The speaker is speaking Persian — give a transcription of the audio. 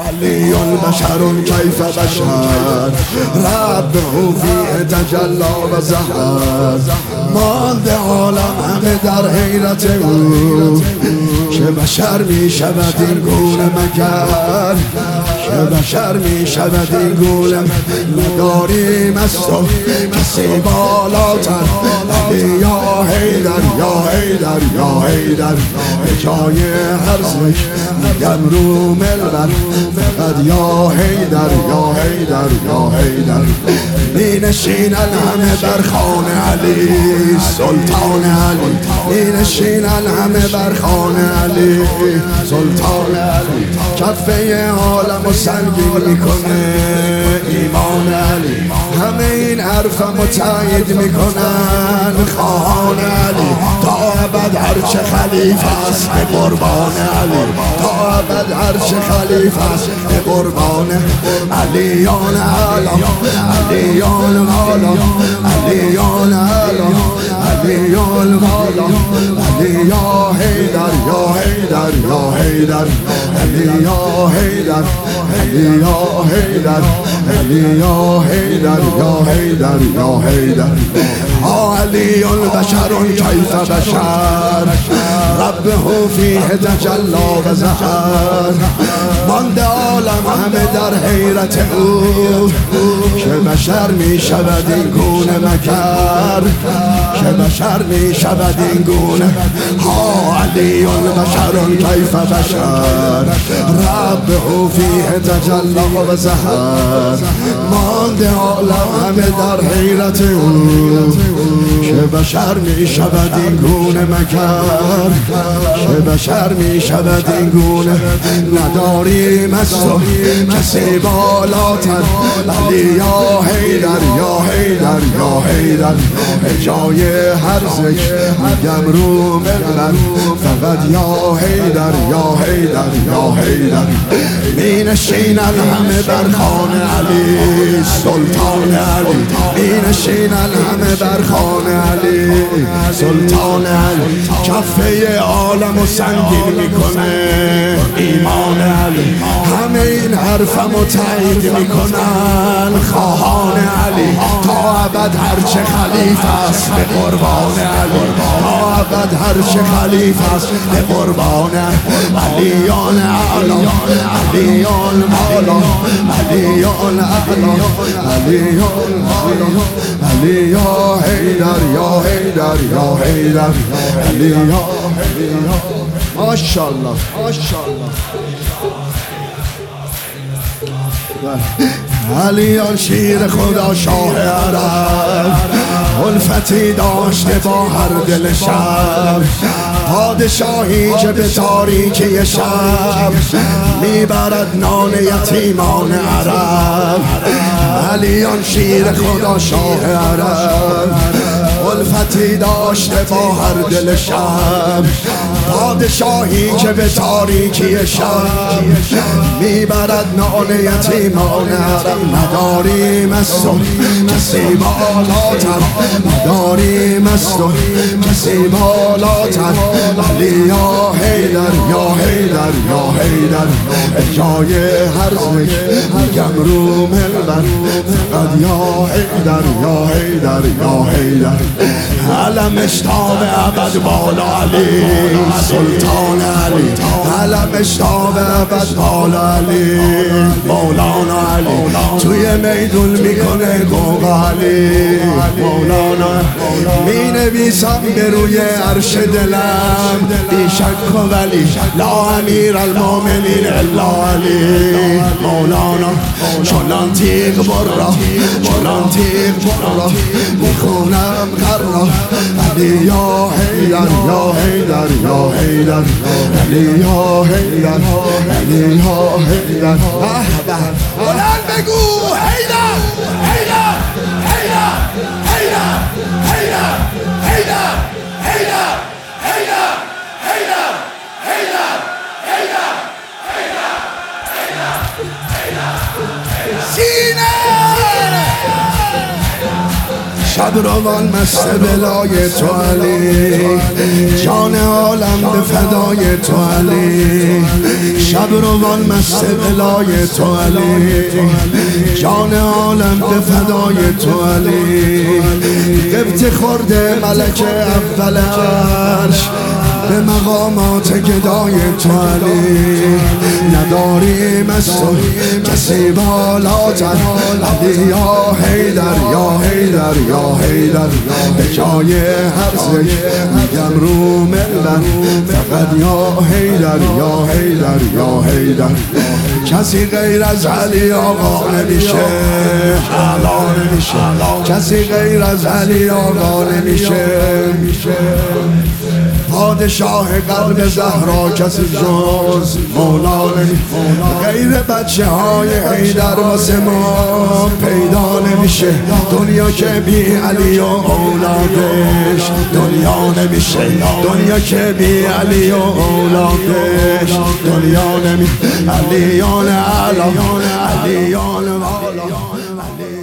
علی بشر کیف بشر ربه فیه تجلا و ظهر مانده عالم همه در حیرت او که بشر می شود این گونه مگر که بشر می شود این گونه نداریم است و کسی بالاتر علی یا حیدر یا حیدر یا حیدر به جای هر ذکر میگم رو ملبر فقط یا حیدر یا حیدر یا حیدر می نشینن همه بر خوان علی سلطان علی می نشینن همه بر خوان علی سلطان علی کفه عالم و سنگین میکنه ایمان علی همه این حرفم و تایید میکنن خواهان علی تا ابد هرچه خلیفه است به قربان علی تا ابد هرچه خلیفه است به قربان علیان عالم علیان عالم علیان عالم علیان عالم علی یا حیدر یا حیدر یا حیدر علی یا حیدر علی یا حیدر علی یا حیدر یا حیدر یا حیدر علی بشر کیف بشر ربه فیه تجلا و ظهر مانده عالم همه در حیرت او که بشر می شود این گونه مگر که بشر می شود این گونه علی بشر کیف بشر ربه فیه تجلا و ظهر مانده عالم همه در حیرت او که بشر می شود این گونه مگر که بشر می شود این گونه نداریم است و کسی بالاتر علی یا حیدر یا حیدر یا حیدر به جای هر ذکر میگم رو ملبر فقط یا حیدر یا حیدر یا حیدر می نشینن همه بر خوان علی سلطان علی می نشینن همه بر خوان علی سلطان علی کفه عالم و سنگین میکنه ایمان علی همه این حرفم و تایید میکنن خواهان علی تا ابد هرچه خلیفه است به قربان علی تا ابد هرچه خلیفه است به قربان علیان عالم علیان عالم علیان عالم علیان عالم علی یا حیدر یا حیدر یا حیدر علی یا ماشاءالله ماشاءالله علی شیر خدا شاه عرب الفتی داشته با هر دل شب پادشاهی که به تاریکی شب میبرد نان یتیمان عرب علی شیر خدا شاه عرب الفتی داشته با هر دل شب پادشاهی که به تاریکی شب میبرد نان یتیمان عرب نداریم است و کسی بالاتر نداریم است و کسی بالاتر علی یا حیدر یا حیدر یا حیدر جای هر ذکر میگم رو ملبر فقط یا حیدر یا حیدر یا حیدر علمش تا به ابد بالا علی سلطان علی علمش تا به ابد بالا علی مولانا علی توی میدون میکنه گوغ علی مولانا می نویسم به روی عرش دلم بی شک و ولی لا امیر المومنین الا علی مولانا چنان تیغ برا چنان تیغ برا میخونم قرا علی یا حیدر یا حیدر یا حیدر علی یا حیدر علی یا حیدر بلند بگو حیدر حیدر حیدر حیدر حیدر حیدر حیدر حیدر حیدر حیدر حیدر حیدر سینه شب روان مست بلای تو علی، جان عالم به فدای تو علی. شب روان مست بلای تو علی، جان عالم به فدای تو علی. قبط خورده ملک اول عرش به مقامات گدای تو علی. نداریم از تو کسی بالاتر علی. یا حیدر یا حیدر یا حیدر، به جای هر ذکر میگم رو منبر فقط یا حیدر یا حیدر یا حیدر. کسی غیر از علی آقا نمیشه، کسی غیر از علی آقا نمیشه. پادشاه قلب زهرا کسی جز مولا نمیشه. غیر بچه های حیدر واسه ما پیدا نمیشه. دنیا که بی علی و اولادش دنیا نمیشه. دنیا که بی علی و اولادش دنیا نمیشه. علیان علا، علیان والا،